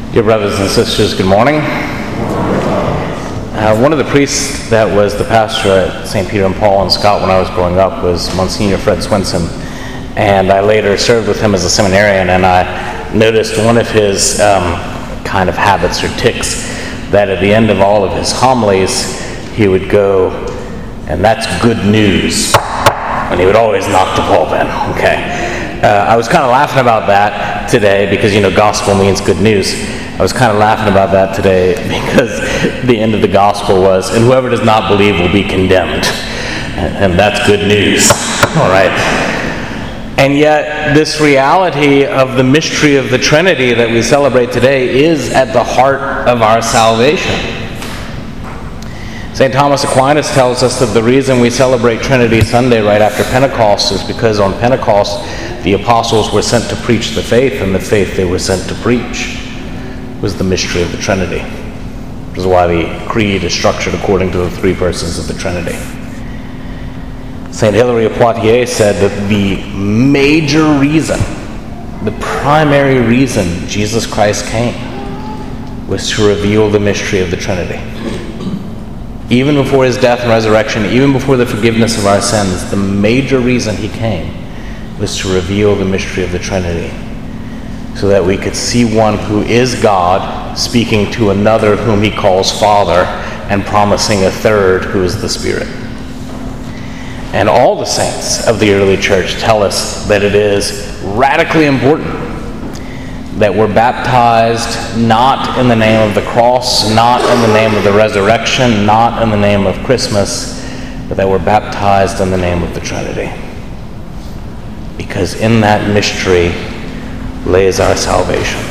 Dear brothers and sisters, good morning. One of the priests that was the pastor at St. Peter and Paul in Scott when I was growing up was Monsignor Fred Swinson, and I later served with him as a seminarian, and I noticed one of his kind of habits or tics, that at the end of all of his homilies, he would go, "And that's good news," and he would always knock the pulpit, okay? I was kind of laughing about that today because, gospel means good news. I was kind of laughing about that today because the end of the gospel was, "And whoever does not believe will be condemned." And that's good news. All right. And yet, this reality of the mystery of the Trinity that we celebrate today is at the heart of our salvation. St. Thomas Aquinas tells us that the reason we celebrate Trinity Sunday right after Pentecost is because on Pentecost, the apostles were sent to preach the faith, and the faith they were sent to preach was the mystery of the Trinity. Which is why the creed is structured according to the three persons of the Trinity. St. Hilary of Poitiers said that the major reason, the primary reason Jesus Christ came was to reveal the mystery of the Trinity. Even before his death and resurrection, even before the forgiveness of our sins, the major reason he came was to reveal the mystery of the Trinity, so that we could see one who is God speaking to another whom he calls Father and promising a third who is the Spirit. And all the saints of the early church tell us that it is radically important that we're baptized not in the name of the cross, not in the name of the resurrection, not in the name of Christmas, but that we're baptized in the name of the Trinity. Because in that mystery lies our salvation.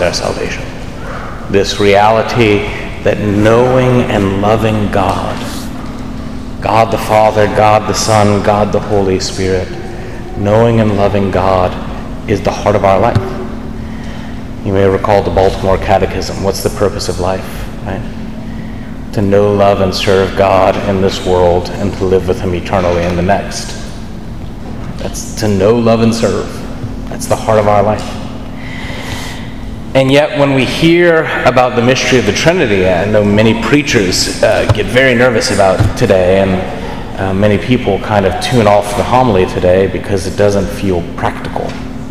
This reality that knowing and loving God, God the Father, God the Son, God the Holy Spirit, knowing and loving God is the heart of our life. You may recall the Baltimore Catechism. What's the purpose of life? Right? To know, love, and serve God in this world and to live with him eternally in the next. That's to know, love, and serve. That's the heart of our life. And yet when we hear about the mystery of the Trinity, I know many preachers get very nervous about today, and many people kind of tune off the homily today because it doesn't feel practical.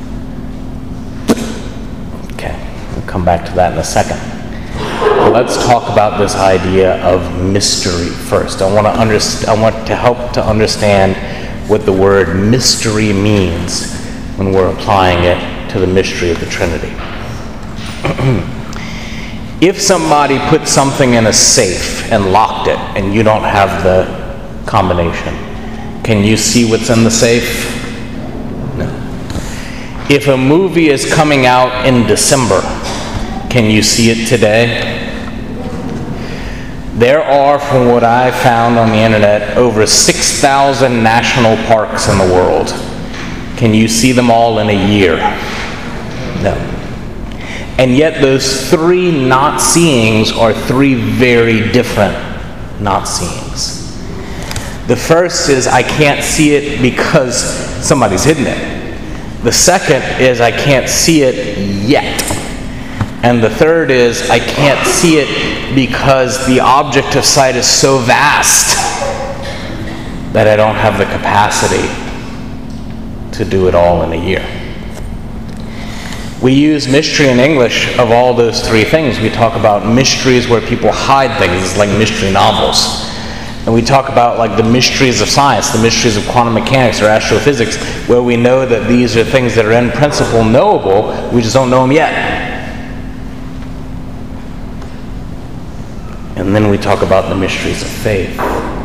Okay, we'll come back to that in a second. But let's talk about this idea of mystery first. I want to help to understand what the word mystery means when we're applying it to the mystery of the Trinity. If somebody put something in a safe and locked it and you don't have the combination, can you see what's in the safe? No. If a movie is coming out in December, can you see it today? There are, from what I found on the internet, over 6,000 national parks in the world. Can you see them all in a year? No. And yet those three not seeings are three very different not seeings. The first is I can't see it because somebody's hidden it. The second is I can't see it yet. And the third is I can't see it because the object of sight is so vast that I don't have the capacity to do it all in a year. We use mystery in English of all those three things. We talk about mysteries where people hide things, like mystery novels. And we talk about like the mysteries of science, the mysteries of quantum mechanics or astrophysics, where we know that these are things that are in principle knowable, we just don't know them yet. And then we talk about the mysteries of faith,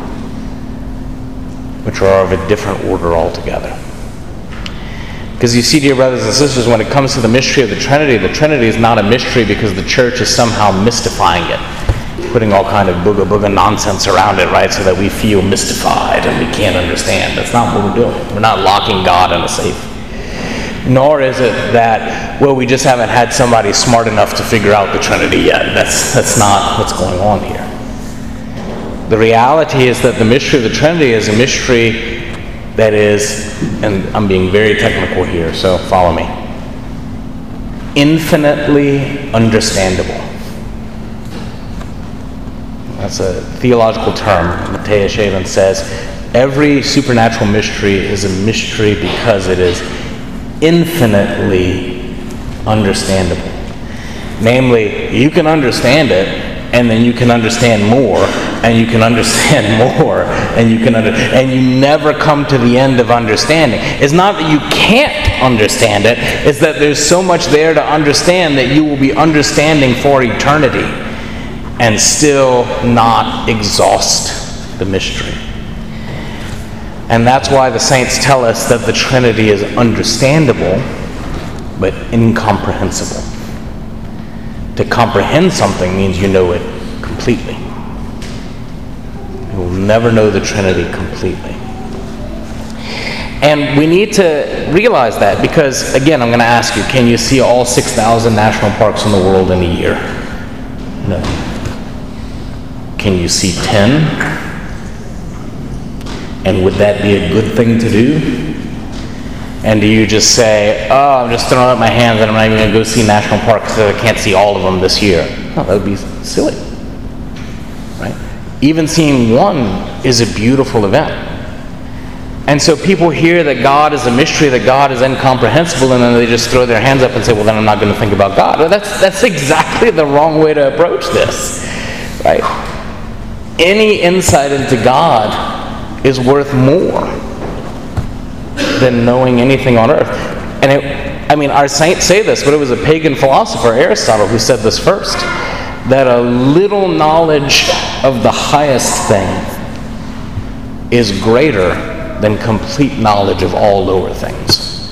which are of a different order altogether. Because you see, dear brothers and sisters, when it comes to the mystery of the Trinity is not a mystery because the church is somehow mystifying it, putting all kind of booga nonsense around it, right, so that we feel mystified and we can't understand. That's not what we're doing. We're not locking God in a safe. Nor is it that, well, we just haven't had somebody smart enough to figure out the Trinity yet. That's not what's going on here. The reality is that the mystery of the Trinity is a mystery that is, and I'm being very technical here, so follow me, infinitely understandable. That's a theological term. Matthias Shavin says, every supernatural mystery is a mystery because it is infinitely understandable. Namely, you can understand it, and then you can understand more, and you can understand more, and and you never come to the end of understanding. It's not that you can't understand it, it's that there's so much there to understand that you will be understanding for eternity and still not exhaust the mystery. And that's why the saints tell us that the Trinity is understandable, but incomprehensible. To comprehend something means you know it completely. You will never know the Trinity completely. And we need to realize that because, again, I'm going to ask you, can you see all 6,000 national parks in the world in a year? No. Can you see 10? And would that be a good thing to do? And do you just say, oh, I'm just throwing up my hands and I'm not even going to go see national parks because I can't see all of them this year? No, that would be silly. Right? Even seeing one is a beautiful event. And so people hear that God is a mystery, that God is incomprehensible, and then they just throw their hands up and say, well, then I'm not going to think about God. Well, that's exactly the wrong way to approach this. Right? Any insight into God is worth more than knowing anything on earth. And our saints say this, but it was a pagan philosopher, Aristotle, who said this first, that a little knowledge of the highest thing is greater than complete knowledge of all lower things.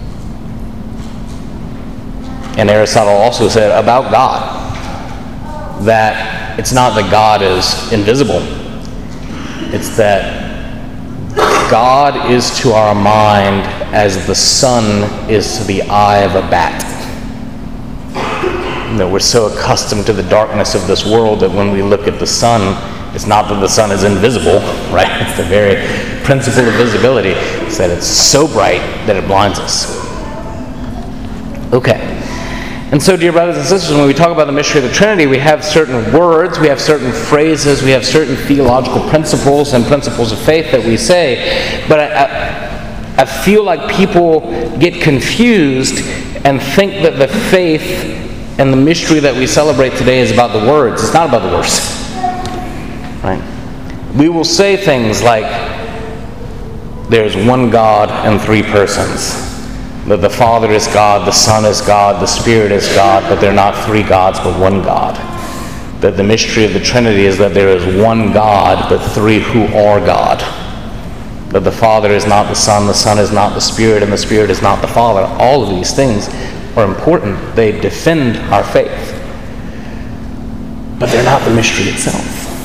And Aristotle also said about God that it's not that God is invisible, it's that God is to our mind as the sun is to the eye of a bat. You know, we're so accustomed to the darkness of this world that when we look at the sun, it's not that the sun is invisible, right? It's the very principle of visibility. It's that it's so bright that it blinds us. Okay. And so, dear brothers and sisters, when we talk about the mystery of the Trinity, we have certain words, we have certain phrases, we have certain theological principles and principles of faith that we say, but I feel like people get confused and think that the faith and the mystery that we celebrate today is about the words. It's not about the words. Right? We will say things like, there's one God and three persons. That the Father is God, the Son is God, the Spirit is God, but they're not three gods, but one God. That the mystery of the Trinity is that there is one God, but three who are God. That the Father is not the Son is not the Spirit, and the Spirit is not the Father. All of these things are important. They defend our faith. But they're not the mystery itself.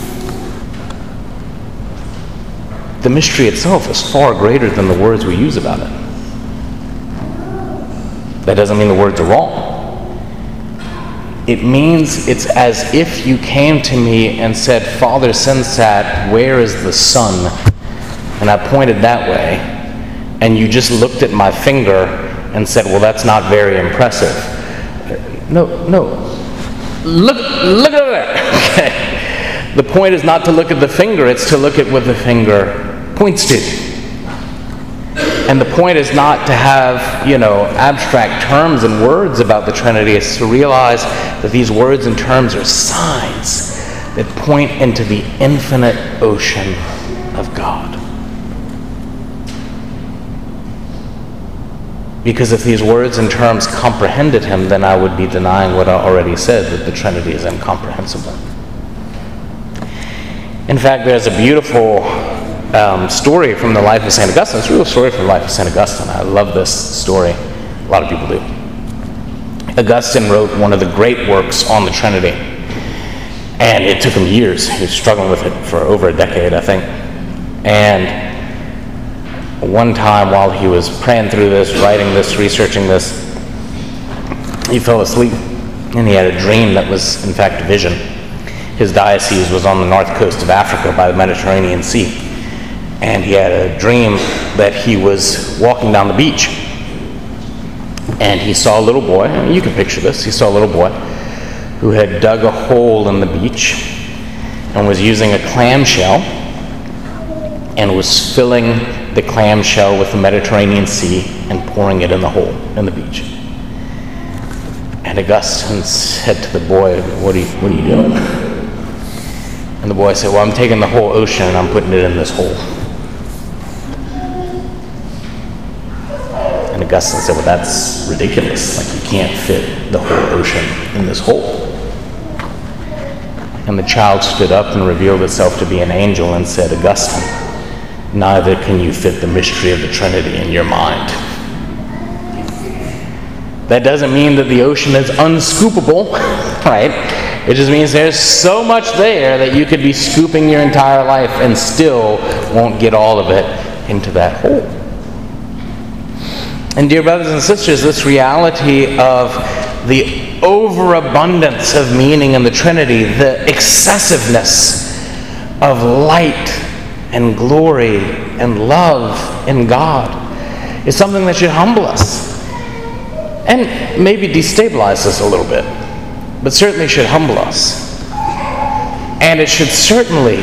The mystery itself is far greater than the words we use about it. That doesn't mean the words are wrong. It means it's as if you came to me and said, Father Sensat, where is the sun? And I pointed that way, and you just looked at my finger and said, well, that's not very impressive. No. Look at that. Okay. The point is not to look at the finger, it's to look at what the finger points to. And the point is not to have, abstract terms and words about the Trinity. It's to realize that these words and terms are signs that point into the infinite ocean of God. Because if these words and terms comprehended him, then I would be denying what I already said, that the Trinity is incomprehensible. In fact, there's a beautiful story from the life of St. Augustine. It's a real story from the life of St. Augustine. I love this story. A lot of people do. Augustine wrote one of the great works on the Trinity. And it took him years. He was struggling with it for over a decade, I think. And one time while he was praying through this, writing this, researching this, he fell asleep. And he had a dream that was, in fact, a vision. His diocese was on the north coast of Africa by the Mediterranean Sea. And he had a dream that he was walking down the beach. And he saw a little boy, and you can picture this, he saw a little boy who had dug a hole in the beach and was using a clamshell and was filling the clamshell with the Mediterranean Sea and pouring it in the hole in the beach. And Augustine said to the boy, what are you doing? And the boy said, well, I'm taking the whole ocean and I'm putting it in this hole. And Augustine said, well, that's ridiculous. Like, you can't fit the whole ocean in this hole. And the child stood up and revealed itself to be an angel and said, Augustine, neither can you fit the mystery of the Trinity in your mind. That doesn't mean that the ocean is unscoopable, right? It just means there's so much there that you could be scooping your entire life and still won't get all of it into that hole. And dear brothers and sisters, this reality of the overabundance of meaning in the Trinity, the excessiveness of light and glory and love in God, is something that should humble us and maybe destabilize us a little bit, but certainly should humble us. And it should certainly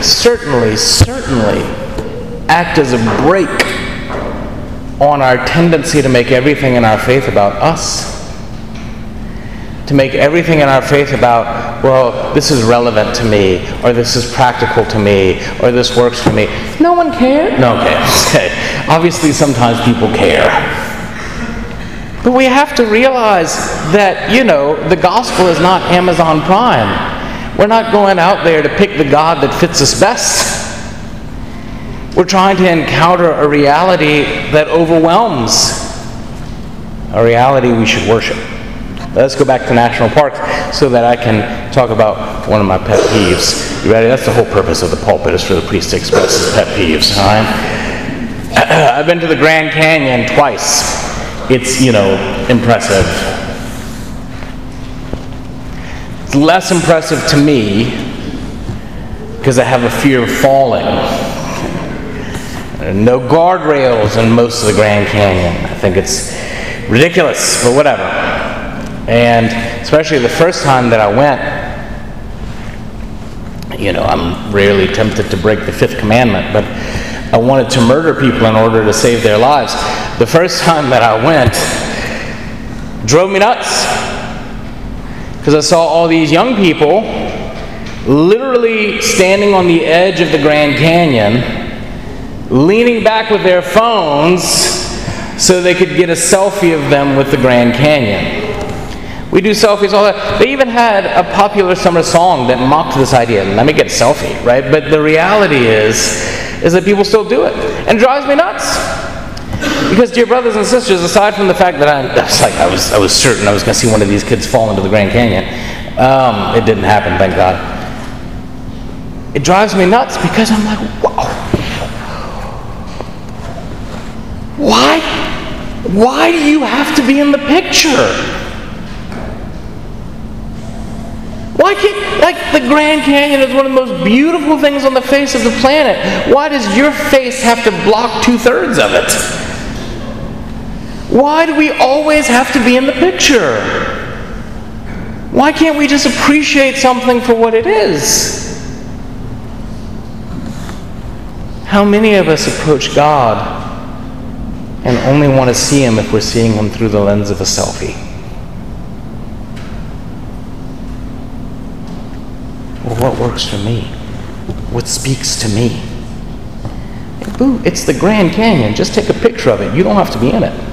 act as a brake on our tendency to make everything in our faith about us. To make everything in our faith about, well, this is relevant to me, or this is practical to me, or this works for me. No one cares? No, okay. Obviously, sometimes people care. But we have to realize that, the gospel is not Amazon Prime. We're not going out there to pick the God that fits us best. We're trying to encounter a reality that overwhelms, a reality we should worship. Let's go back to national parks so that I can talk about one of my pet peeves. You ready? That's the whole purpose of the pulpit, is for the priest to express his pet peeves, all right? I've been to the Grand Canyon twice. It's, impressive. It's less impressive to me because I have a fear of falling. No guardrails in most of the Grand Canyon. I think it's ridiculous, but whatever. And especially the first time that I went, I'm rarely tempted to break the fifth commandment, but I wanted to murder people in order to save their lives. The first time that I went drove me nuts because I saw all these young people literally standing on the edge of the Grand Canyon, leaning back with their phones so they could get a selfie of them with the Grand Canyon. We do selfies all that. They even had a popular summer song that mocked this idea. Let me get a selfie, right? But the reality is that people still do it. And it drives me nuts. Because, dear brothers and sisters, aside from the fact that I was certain I was going to see one of these kids fall into the Grand Canyon, it didn't happen, thank God. It drives me nuts because I'm like, wow. Why do you have to be in the picture? Why can't, the Grand Canyon is one of the most beautiful things on the face of the planet. Why does your face have to block 2/3 of it? Why do we always have to be in the picture? Why can't we just appreciate something for what it is? How many of us approach God and only want to see Him if we're seeing Him through the lens of a selfie? Well, what works for me? What speaks to me? Hey, boo, it's the Grand Canyon. Just take a picture of it. You don't have to be in it.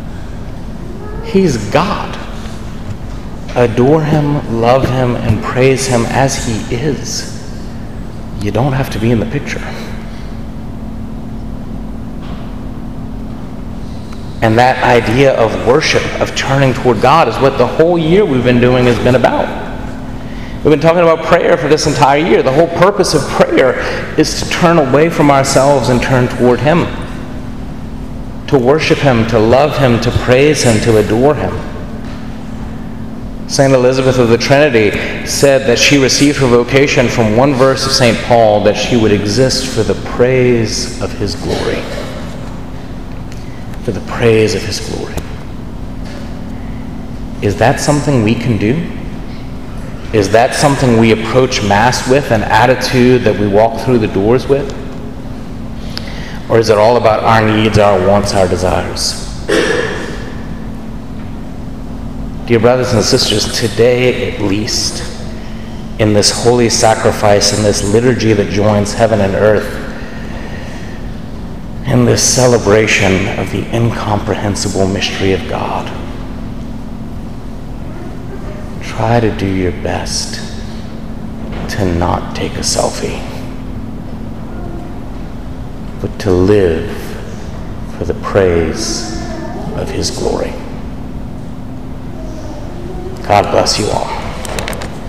He's God. Adore Him, love Him, and praise Him as He is. You don't have to be in the picture. And that idea of worship, of turning toward God, is what the whole year we've been doing has been about. We've been talking about prayer for this entire year. The whole purpose of prayer is to turn away from ourselves and turn toward Him. To worship Him, to love Him, to praise Him, to adore Him. St. Elizabeth of the Trinity said that she received her vocation from one verse of St. Paul, that she would exist for the praise of His glory. For the praise of His glory. Is that something we can do? Is that something we approach Mass with, an attitude that we walk through the doors with? Or is it all about our needs, our wants, our desires? Dear brothers and sisters, today at least, in this holy sacrifice, in this liturgy that joins heaven and earth, in this celebration of the incomprehensible mystery of God, try to do your best to not take a selfie, but to live for the praise of His glory. God bless you all.